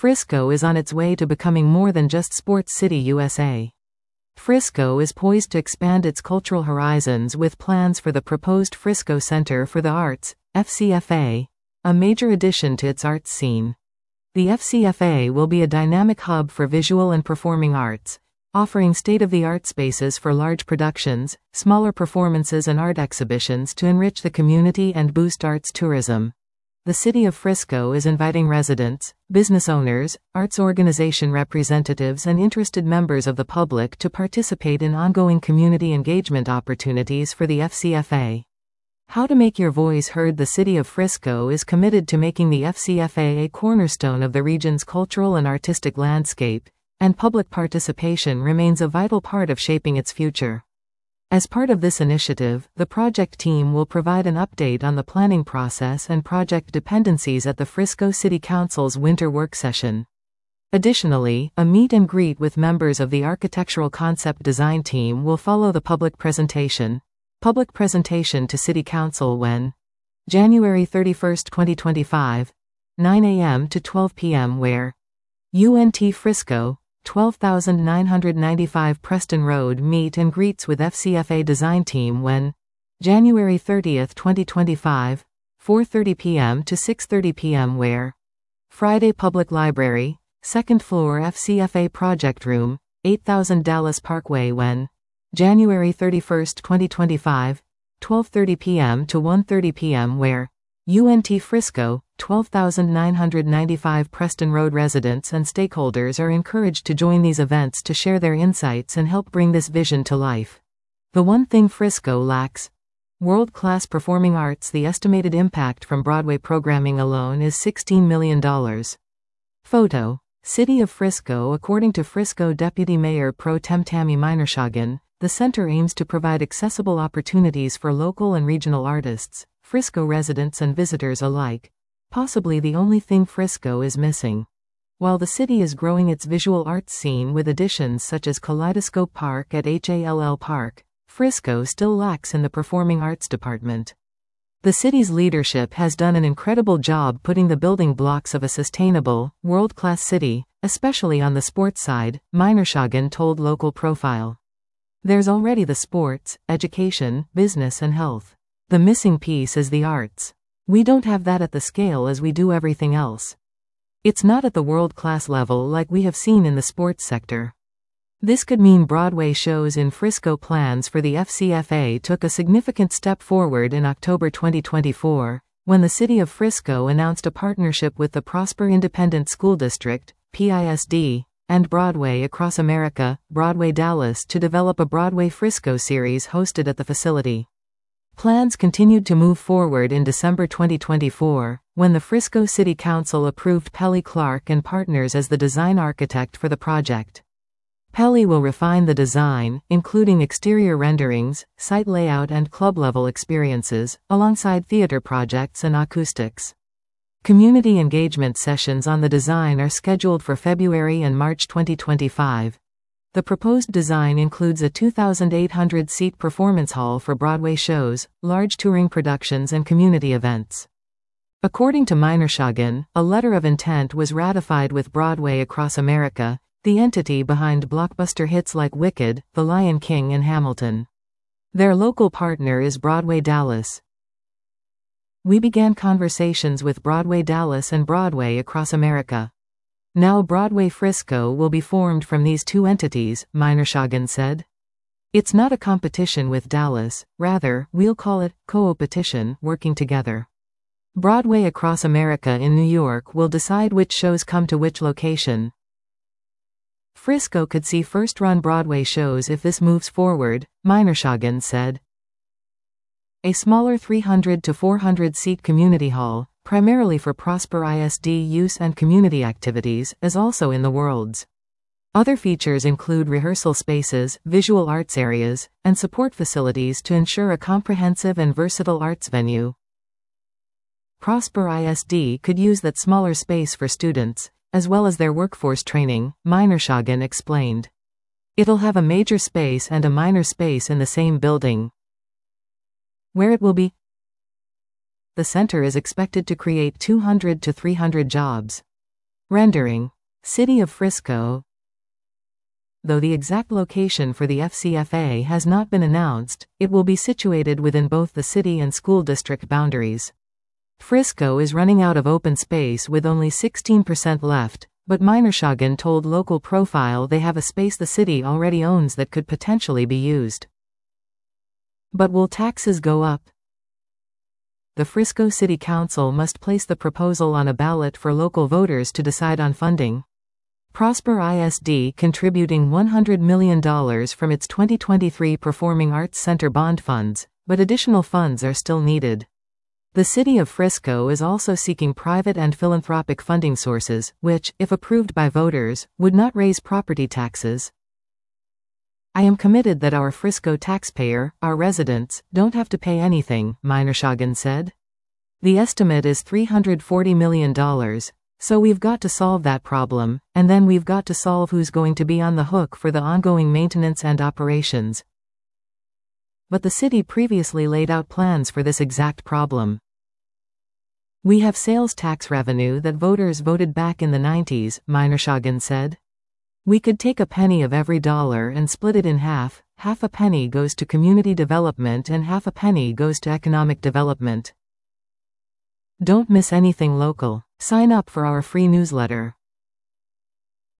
Frisco is on its way to becoming more than just Sports City USA. Frisco is poised to expand its cultural horizons with plans for the proposed Frisco Center for the Arts, FCFA, a major addition to its arts scene. The FCFA will be a dynamic hub for visual and performing arts, offering state-of-the-art spaces for large productions, smaller performances and art exhibitions to enrich the community and boost arts tourism. The City of Frisco is inviting residents, business owners, arts organization representatives and interested members of the public to participate in ongoing community engagement opportunities for the FCFA. How to make your voice heard. The City of Frisco is committed to making the FCFA a cornerstone of the region's cultural and artistic landscape, and public participation remains a vital part of shaping its future. As part of this initiative, the project team will provide an update on the planning process and project dependencies at the Frisco City Council's winter work session. Additionally, a meet and greet with members of the architectural concept design team will follow the public presentation. Public presentation to City Council when? January 31, 2025, 9 a.m. to 12 p.m. where? UNT Frisco, 12,995 Preston Road. Meet and greets with FCFA design team when? January 30, 2025, 4:30 p.m. to 6:30 p.m. where? Friday Public Library, 2nd floor FCFA project room, 8000 Dallas Parkway when? January 31, 2025, 12:30 p.m. to 1:30 p.m. where? UNT Frisco, 12,995 Preston Road. Residents and stakeholders are encouraged to join these events to share their insights and help bring this vision to life. The one thing Frisco lacks: world-class performing arts. The estimated impact from Broadway programming alone is $16 million. Photo. City of Frisco. According to Frisco Deputy Mayor Pro Tem Tammy Meinershagen, the center aims to provide accessible opportunities for local and regional artists, Frisco residents and visitors alike. Possibly the only thing Frisco is missing. While the city is growing its visual arts scene with additions such as Kaleidoscope Park at HALL Park, Frisco still lacks in the performing arts department. The city's leadership has done an incredible job putting the building blocks of a sustainable, world-class city, especially on the sports side, Meinershagen told Local Profile. There's already the sports, education, business and health. The missing piece is the arts. We don't have that at the scale as we do everything else. It's not at the world-class level like we have seen in the sports sector. This could mean Broadway shows in Frisco. Plans for the FCFA took a significant step forward in October 2024, when the City of Frisco announced a partnership with the Prosper Independent School District, PISD, and Broadway Across America, Broadway Dallas to develop a Broadway Frisco series hosted at the facility. Plans continued to move forward in December 2024, when the Frisco City Council approved Pelly Clark and Partners as the design architect for the project. Pelly will refine the design, including exterior renderings, site layout and club-level experiences, alongside theater projects and acoustics. Community engagement sessions on the design are scheduled for February and March 2025. The proposed design includes a 2,800-seat performance hall for Broadway shows, large touring productions and community events. According to Meinershagen, a letter of intent was ratified with Broadway Across America, the entity behind blockbuster hits like Wicked, The Lion King and Hamilton. Their local partner is Broadway Dallas. We began conversations with Broadway Dallas and Broadway Across America. Now Broadway Frisco will be formed from these two entities, Meinershagen said. It's not a competition with Dallas, rather, we'll call it co-opetition, working together. Broadway Across America in New York will decide which shows come to which location. Frisco could see first-run Broadway shows if this moves forward, Meinershagen said. A smaller 300 to 400-seat community hall, primarily for Prosper ISD use and community activities, is also in the works. Other features include rehearsal spaces, visual arts areas, and support facilities to ensure a comprehensive and versatile arts venue. Prosper ISD could use that smaller space for students, as well as their workforce training, Meinershagen explained. It'll have a major space and a minor space in the same building. Where it will be? The center is expected to create 200 to 300 jobs. Rendering. City of Frisco. Though the exact location for the FCFA has not been announced, it will be situated within both the city and school district boundaries. Frisco is running out of open space with only 16% left, but Minershagen told Local Profile they have a space the city already owns that could potentially be used. But will taxes go up? The Frisco City Council must place the proposal on a ballot for local voters to decide on funding. Prosper ISD contributing $100 million from its 2023 Performing Arts Center bond funds, but additional funds are still needed. The City of Frisco is also seeking private and philanthropic funding sources, which, if approved by voters, would not raise property taxes. I am committed that our Frisco taxpayer, our residents, don't have to pay anything, Minershagen said. The estimate is $340 million, so we've got to solve that problem, and then we've got to solve who's going to be on the hook for the ongoing maintenance and operations. But the city previously laid out plans for this exact problem. We have sales tax revenue that voters voted back in the 90s, Minershagen said. We could take a penny of every dollar and split it in half a penny goes to community development and half a penny goes to economic development. Don't miss anything local. Sign up for our free newsletter.